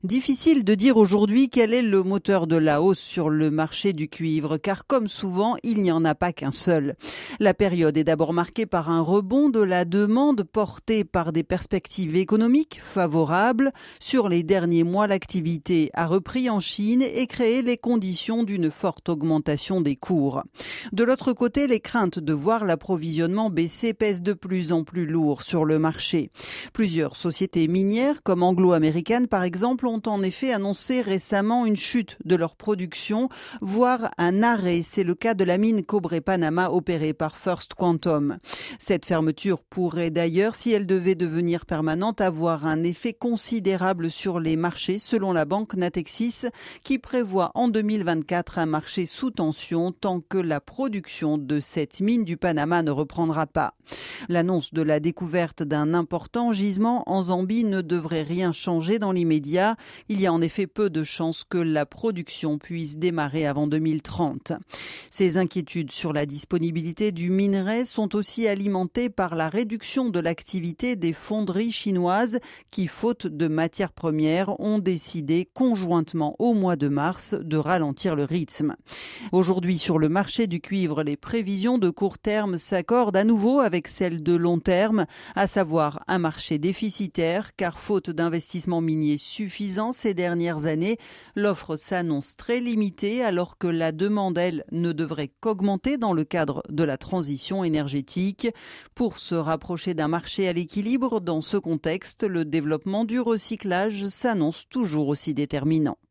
Difficile de dire aujourd'hui quel est le moteur de la hausse sur le marché du cuivre, car comme souvent, il n'y en a pas qu'un seul. La période est d'abord marquée par un rebond de la demande portée par des perspectives économiques favorables. Sur les derniers mois, l'activité a repris en Chine et créé les conditions d'une forte augmentation des cours. De l'autre côté, les craintes de voir l'approvisionnement baisser pèsent de plus en plus lourd sur le marché. Plusieurs sociétés minières, comme Anglo-American par exemple, ont en effet annoncé récemment une chute de leur production, voire un arrêt. C'est le cas de la mine Cobre Panama opérée par First Quantum. Cette fermeture pourrait d'ailleurs, si elle devait devenir permanente, avoir un effet considérable sur les marchés, selon la banque Natixis, qui prévoit en 2024 un marché sous tension tant que la production de cette mine du Panama ne reprendra pas. L'annonce de la découverte d'un important gisement en Zambie ne devrait rien changer dans l'immédiat. Il y a en effet peu de chances que la production puisse démarrer avant 2030. Ces inquiétudes sur la disponibilité du minerai sont aussi alimentées par la réduction de l'activité des fonderies chinoises qui, faute de matières premières, ont décidé conjointement au mois de mars de ralentir le rythme. Aujourd'hui, sur le marché du cuivre, les prévisions de court terme s'accordent à nouveau avec celles de long terme, à savoir un marché déficitaire, car faute d'investissements miniers suffisants ces dernières années, l'offre s'annonce très limitée alors que la demande, elle, ne devrait qu'augmenter dans le cadre de la transition énergétique. Pour se rapprocher d'un marché à l'équilibre, dans ce contexte, le développement du recyclage s'annonce toujours aussi déterminant.